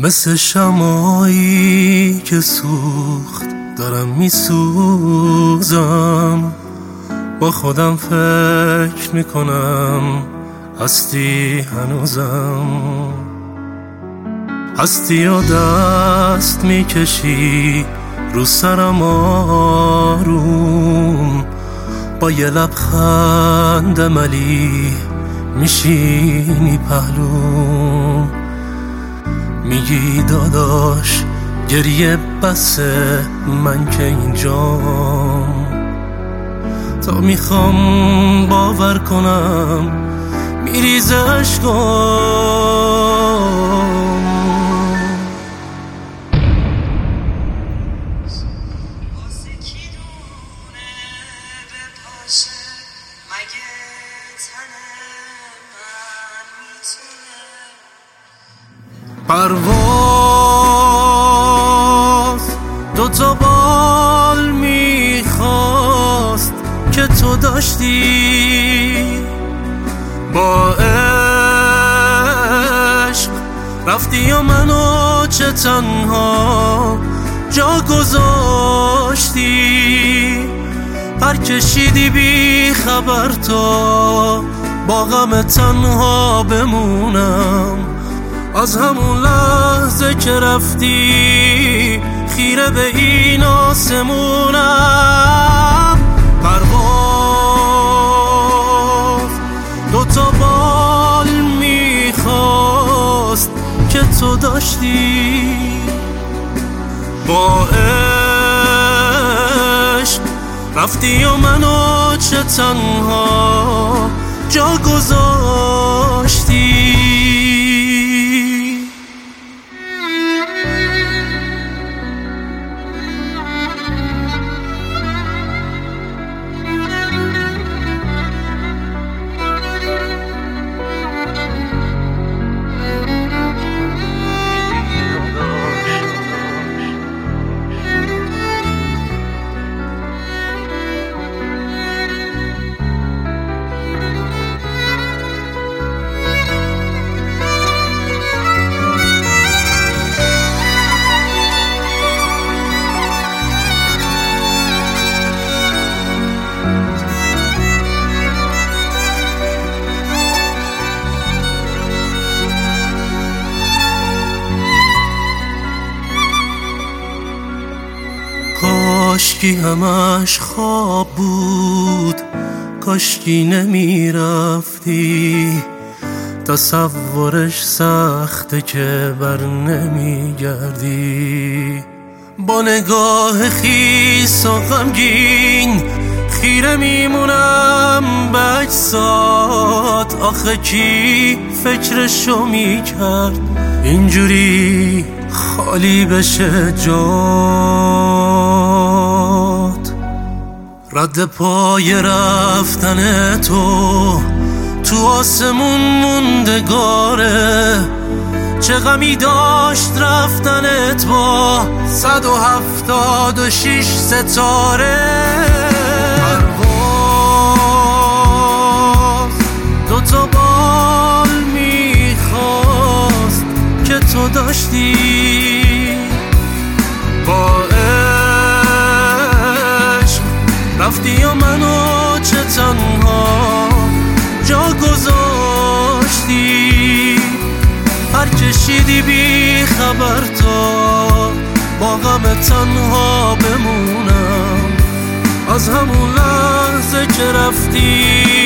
مثل شمعی که سوخت دارم میسوزم، با خودم فکر میکنم هستی هنوزم، هستی و دست میکشی رو سرم آروم، با یه لبخند ملی میشینی پهلوم، میگی داداش گریه بسه من که اینجام، تا میخوام باور کنم میریزه اشکام. پرواز دوتا بال میخواست که تو داشتی، با عشق رفتی و منو چه تنها جا گذاشتی، پر کشیدی بی خبر تا با غم تنها بمونم، از همون لحظه که رفتی خیره به این آسمونم. پرواز دوتا بال میخواست که تو داشتی، با عشق رفتی و منو چه تنها جا گذاشتی. کاشکی همش خواب بود، کاشکی نمی رفتی، تصورش سخته که بر نمی گردی، با نگاه خیس و غمگین خیره میمونم به اجساد. آخه کی فکرشو میکرد اینجوری خالی بشه جات؟ رد پای رفتن تو آسمون موندگاره، چه غمی داشت رفتنت با 176 ستاره. پرواز دوتا بال میخواست که تو داشتی، با عشق رفتی و منو چه تنها جا گذاشتی، پر کشیدی بی خبر تا با غم تنها بمونم، از همون لحظه که رفتی